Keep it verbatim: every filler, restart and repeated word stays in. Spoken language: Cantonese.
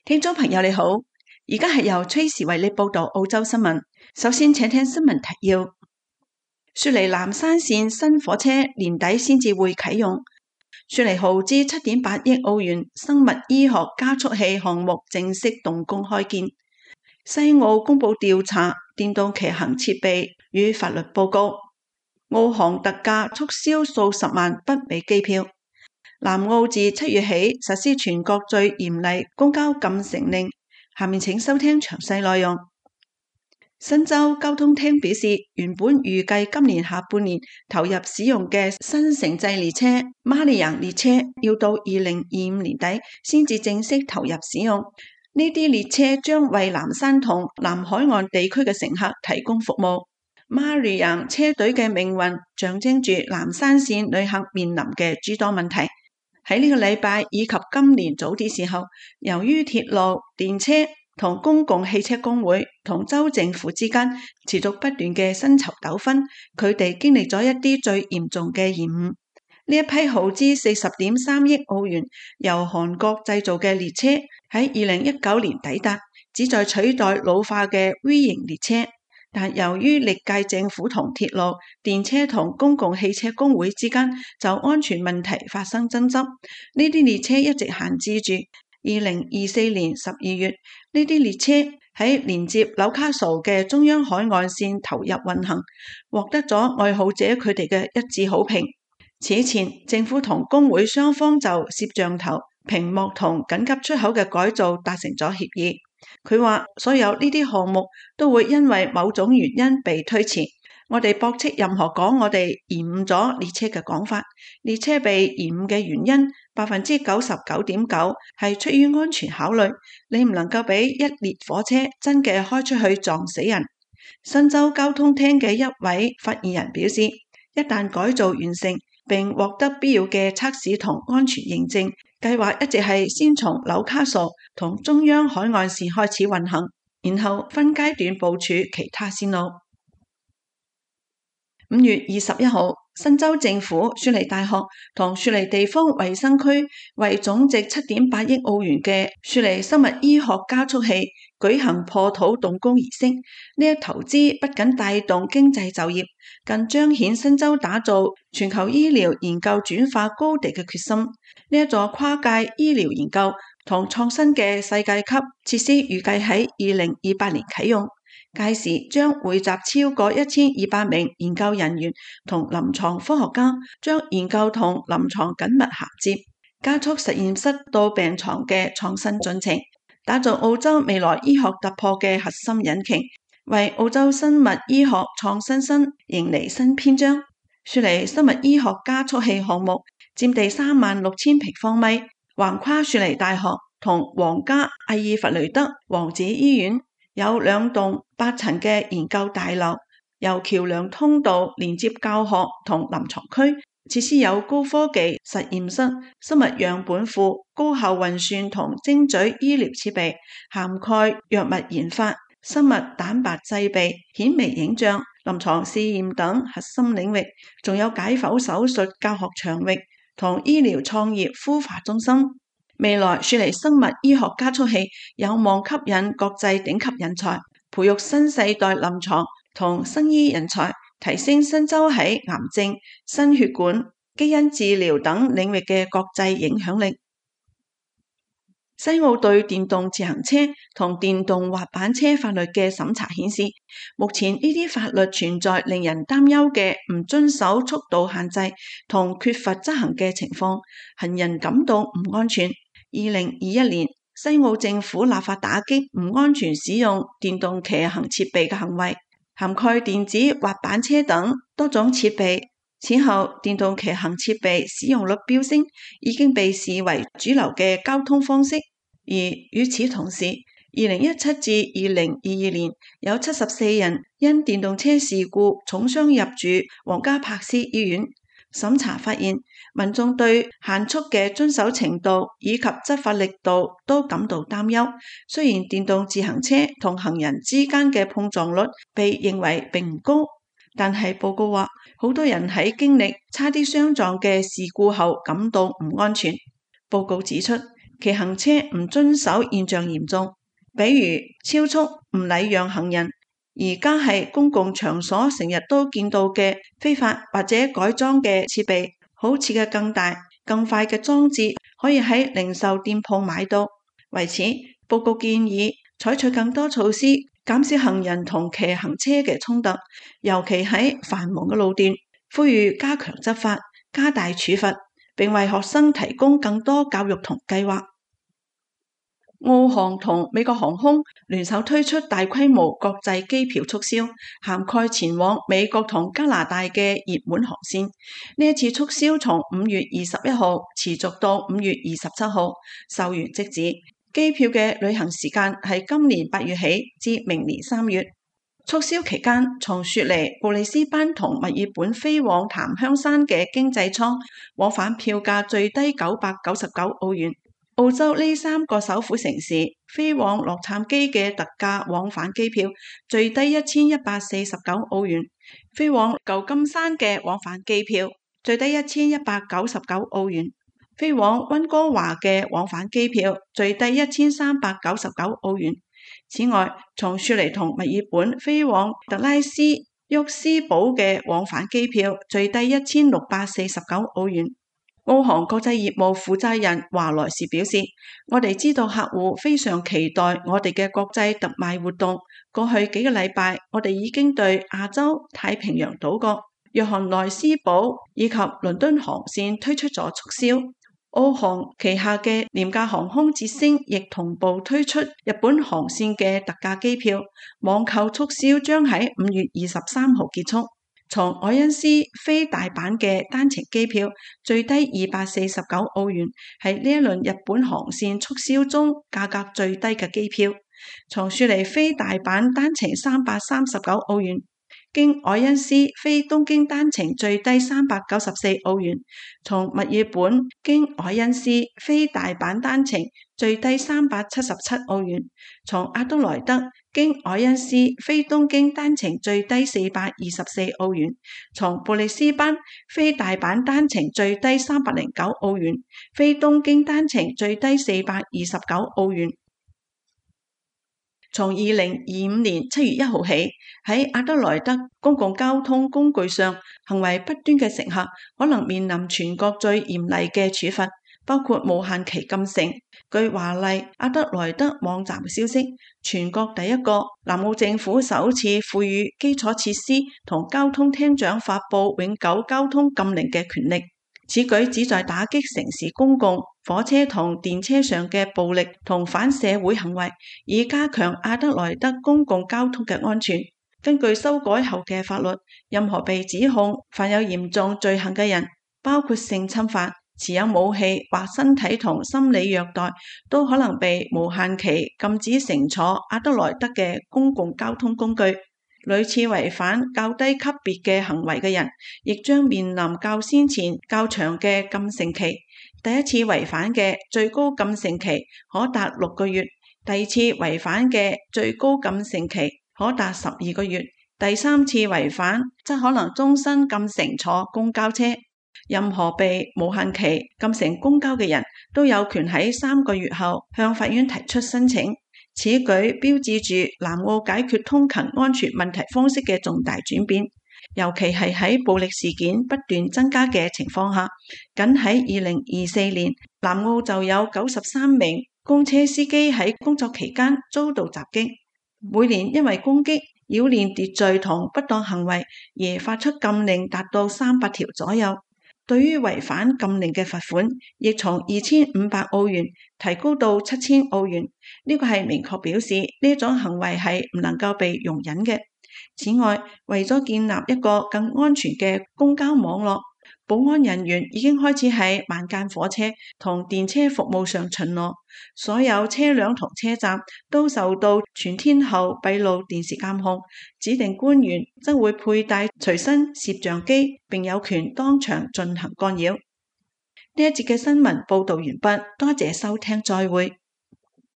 聽眾朋友你好，而家係由崔時為你報道澳洲新聞。首先請聽新聞提要：雪梨南山線新火車年底先至會啟用，雪梨耗資七點八億澳元生物醫學加速器項目正式動工開建。西澳公布調查電動騎行設備與法律報告。澳航特價促銷數十萬北美機票。南澳自七月起實施全國最嚴厲公交禁乘令。下面請收聽詳細內容。新州交通廳表示，原本預計今年下半年投入使用嘅新城際列車馬里揚列車，要到二零二五年底先至正式投入使用。呢啲列車將為南山同南海岸地區嘅乘客提供服務。馬里揚車隊嘅命運象徵住南山線旅客面臨嘅諸多問題。喺呢個禮拜以及今年早啲時候，由於鐵路、電車同公共汽車工會同州政府之間持續不斷嘅薪酬糾紛，佢哋經歷咗一啲最嚴重嘅延誤。呢一批耗資四十點三億澳元由韓國製造嘅列車喺二零一九年抵達，旨在取代老化嘅 V 型列車。但由於歷屆政府同鐵路、電車同公共汽車工會之間就安全問題發生爭執，呢啲列車一直閒置住。二零二四年十二月，呢啲列車喺連接紐卡素嘅中央海岸線投入運行，獲得咗愛好者佢哋嘅一致好評。此前，政府同工會雙方就攝像頭、屏幕同緊急出口嘅改造達成咗協議。佢話所有呢啲項目都會因為某種原因被推遲。我哋駁斥任何講我哋延誤咗列車嘅講法。列車被延誤嘅原因百分之九十九點九係出於安全考慮。你唔能夠俾一列火車真嘅開出去撞死人。新州交通廳嘅一位發言人表示，一旦改造完成並獲得必要嘅測試同安全認證，計劃一直係先從紐卡素同中央海岸線開始運行，然後分階段部署其他線路。五月二十一號，新州政府、雪梨大學同雪梨地方衛生區為總值七點八億澳元嘅雪梨生物醫學加速器舉行破土動工儀式。呢一投資不僅帶動經濟就業，更彰顯新州打造全球醫療研究轉化高地嘅決心。呢一座跨界醫療研究同創新嘅世界級設施預計喺二零二八年啟用。屆時將匯集超過一千二百名研究人員同臨床科學家，將研究同臨床緊密銜接，加速實驗室到病床嘅創新進程，打造澳洲未來醫學突破嘅核心引擎，為澳洲生物醫學創新新迎嚟新篇章。雪梨生物醫學加速器項目佔地三萬六千平方米，橫跨雪梨大學同皇家阿爾弗雷德王子醫院。有兩棟八層嘅研究大樓，由橋梁通道連接教學同臨床區，設施有高科技實驗室、生物樣本庫、高效運算同精準醫療設備，涵蓋藥物研發、生物蛋白製備、顯微影像、臨床試驗等核心領域，仲有解剖手術教學場域同醫療創業孵化中心。未來雪梨生物醫學加速器有望吸引國際頂級人才，培育新世代臨床同生醫人才，提升新州喺癌症、心血管、基因治療等領域嘅國際影響力。西澳對電動自行車同電動滑板車法律嘅審查顯示，目前呢啲法律存在令人擔憂嘅唔遵守速度限制同缺乏執行嘅情況，行人感到唔安全。二零二一年，西澳政府立法打擊唔安全使用電動騎行設備嘅行為，涵蓋電子滑板車等多種設備。此後，電動騎行設備使用率飆升，已經被視為主流嘅交通方式。而與此同時，二零一七至二零二二年有七十四人因電動車事故重傷入住皇家柏斯醫院。審查發現，民眾對限速嘅遵守程度以及執法力度都感到擔憂。雖然電動自行車同行人之間嘅碰撞率被認為並唔高，但係報告話，好多人喺經歷差啲相撞嘅事故後感到唔安全。報告指出， 騎行車唔遵守現象嚴重，比如超速、唔禮讓行人。而家係公共場所成日都見到嘅非法或者改裝嘅設備，好似嘅更大、更快嘅裝置可以喺零售店鋪買到。為此，報告建議採取更多措施，減少行人同騎行車嘅衝突，尤其喺繁忙嘅路段，呼籲加強執法、加大處罰，並為學生提供更多教育同計劃。澳航同美國航空聯手推出大規模國際機票促銷，涵蓋前往美國同加拿大嘅熱門航線。呢一次促銷從五月二十一號持續到五月二十七號，售完即止。機票嘅旅行時間係今年八月起至明年三月。促銷期間，從雪梨、布里斯班同墨爾本飛往檀香山嘅經濟艙往返票價最低九百九十九澳元。澳洲呢三個首府城市飛往洛杉磯嘅特價往返機票最低一千一百四十九澳元，飛往舊金山嘅往返機票最低一千一百九十九澳元，飛往溫哥華嘅往返機票最低一千三百九十九澳元。此外，從雪梨同墨爾本飛往特拉斯沃斯堡嘅往返機票最低一千六百四十九澳元。澳航國際業務負責人華萊士表示，我哋知道客戶非常期待我哋嘅國際特賣活動。過去幾個禮拜，我哋已經對亞洲、太平洋島國、約翰內斯堡以及倫敦航線推出咗促銷。澳航旗下嘅廉價航空捷星亦同步推出日本航線嘅特價機票，網購促銷將喺五月二十三號結束。從愛恩斯飛大阪嘅單程機票最低二百四十九澳元，係呢一輪日本航線促銷中價格最低嘅機票。從雪梨飛大阪單程三百三十九澳元，經愛恩斯飛東京單程最低三百九十四澳元。從墨爾本經愛恩斯飛大阪單程最低三百七十七澳元。從阿德萊德經愛恩斯飛東京單程最低四百二十四澳元。從布里斯班飛大阪單程最低三百零九澳元，飛東京單程最低四百二十九澳元。從二零二五年七月一號起，喺阿德萊德公共交通工具上行為不端嘅乘客可能面臨全國最嚴厲嘅處罰，包括無限期禁乘。據華麗阿德萊德網站嘅消息，全國第一個南澳政府首次賦予基礎設施同交通廳長發布永久交通禁令嘅權力。此舉旨在打擊城市公共火車同電車上嘅暴力同反社會行為，以加強阿德萊德公共交通嘅安全。根據修改後嘅法律，任何被指控犯有嚴重罪行嘅人，包括性侵犯、持有武器或身體同心理虐待，都可能被無限期禁止乘坐阿德萊德嘅公共交通工具。類似違反較低級別嘅行為嘅人，亦將面臨較先前較長嘅禁乘期。第一次違反嘅最高禁乘期可達六個月，第二次違反嘅最高禁乘期可達十二個月，第三次違反則可能終身禁乘坐公交車。任何被無限期禁乘公交嘅人都有權喺三個月後向法院提出申請。此舉標誌住南澳解決通勤安全問題方式嘅重大轉變，尤其係喺暴力事件不斷增加嘅情況下。僅喺二零二四年，南澳就有九十三名公車司機喺工作期間遭到襲擊，每年因為攻擊、擾亂秩序同不當行為而發出禁令達到三百條左右。對於違反禁令嘅罰款，亦從二千五百澳元提高到七千澳元。呢個係明確表示呢種行為係唔能夠被容忍嘅。此外，為咗建立一個更安全嘅公交網絡，保安人員已經開始喺晚間火車同電車服務上巡邏，所有車輛同車站都受到全天候閉路電視監控，指定官員則會佩戴隨身攝像機，並有權當場進行干擾。呢一節嘅新聞報道完畢，多謝收聽，再會。